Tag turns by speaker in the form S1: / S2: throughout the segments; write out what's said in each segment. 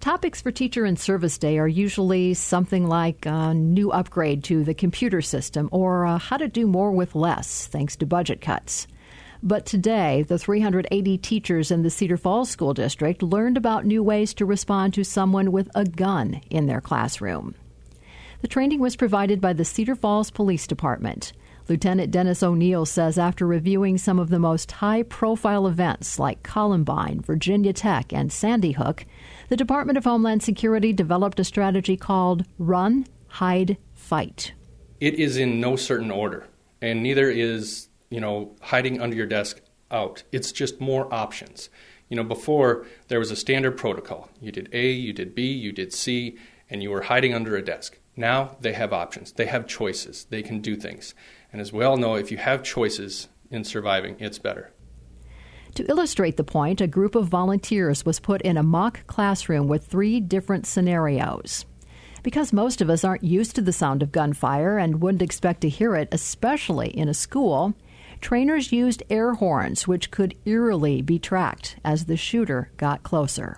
S1: Topics for Teacher in Service Day are usually something like a new upgrade to the computer system or how to do more with less thanks to budget cuts. But today, the 380 teachers in the Cedar Falls School District learned about new ways to respond to someone with a gun in their classroom. The training was provided by the Cedar Falls Police Department. Lieutenant Dennis O'Neill says after reviewing some of the most high-profile events like Columbine, Virginia Tech, and Sandy Hook, the Department of Homeland Security developed a strategy called Run, Hide, Fight.
S2: It is in no certain order, and neither is, hiding under your desk out. It's just more options. Before, there was a standard protocol. You did A, you did B, you did C, and you were hiding under a desk. Now they have options. They have choices. They can do things. And as we all know, if you have choices in surviving, it's better.
S1: To illustrate the point, a group of volunteers was put in a mock classroom with 3 different scenarios. Because most of us aren't used to the sound of gunfire and wouldn't expect to hear it, especially in a school, trainers used air horns, which could eerily be tracked as the shooter got closer.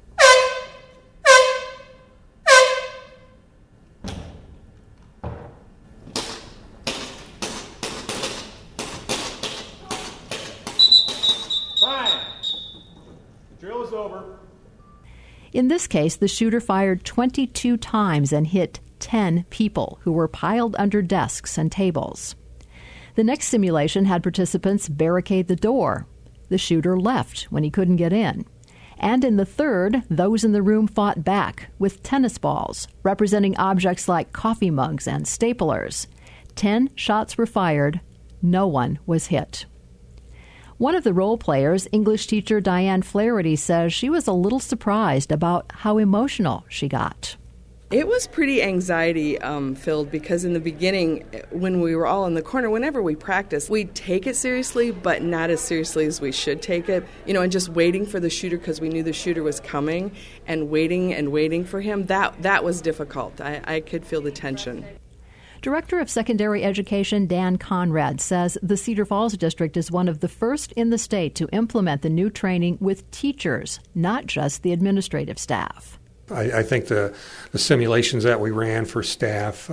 S1: In this case, the shooter fired 22 times and hit 10 people who were piled under desks and tables. The next simulation had participants barricade the door. The shooter left when he couldn't get in. And in the third, those in the room fought back with tennis balls, representing objects like coffee mugs and staplers. 10 shots were fired. No one was hit. One of the role players, English teacher Diane Flaherty, says she was a little surprised about how emotional she got.
S3: It was pretty anxiety-filled because in the beginning, when we were all in the corner, whenever we practiced, we'd take it seriously, but not as seriously as we should take it. And just waiting for the shooter because we knew the shooter was coming and waiting for him, that was difficult. I could feel the tension.
S1: Director of Secondary Education Dan Conrad says the Cedar Falls District is one of the first in the state to implement the new training with teachers, not just the administrative staff.
S4: I think the simulations that we ran for staff,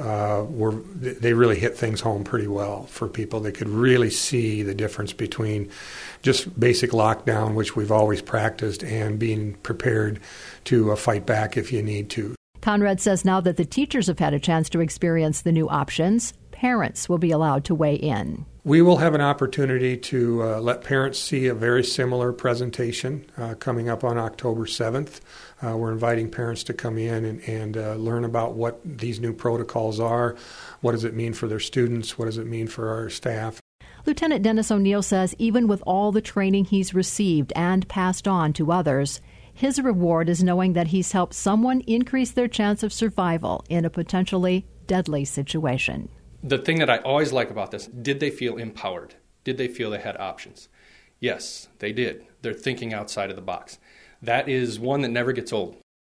S4: they really hit things home pretty well for people. They could really see the difference between just basic lockdown, which we've always practiced, and being prepared to fight back if you need to.
S1: Conrad says now that the teachers have had a chance to experience the new options, parents will be allowed to weigh in.
S4: We will have an opportunity to let parents see a very similar presentation coming up on October 7th. We're inviting parents to come in and learn about what these new protocols are, what does it mean for their students, what does it mean for our staff.
S1: Lieutenant Dennis O'Neill says even with all the training he's received and passed on to others, his reward is knowing that he's helped someone increase their chance of survival in a potentially deadly situation.
S2: The thing that I always like about this, did they feel empowered? Did they feel they had options? Yes, they did. They're thinking outside of the box. That is one that never gets old.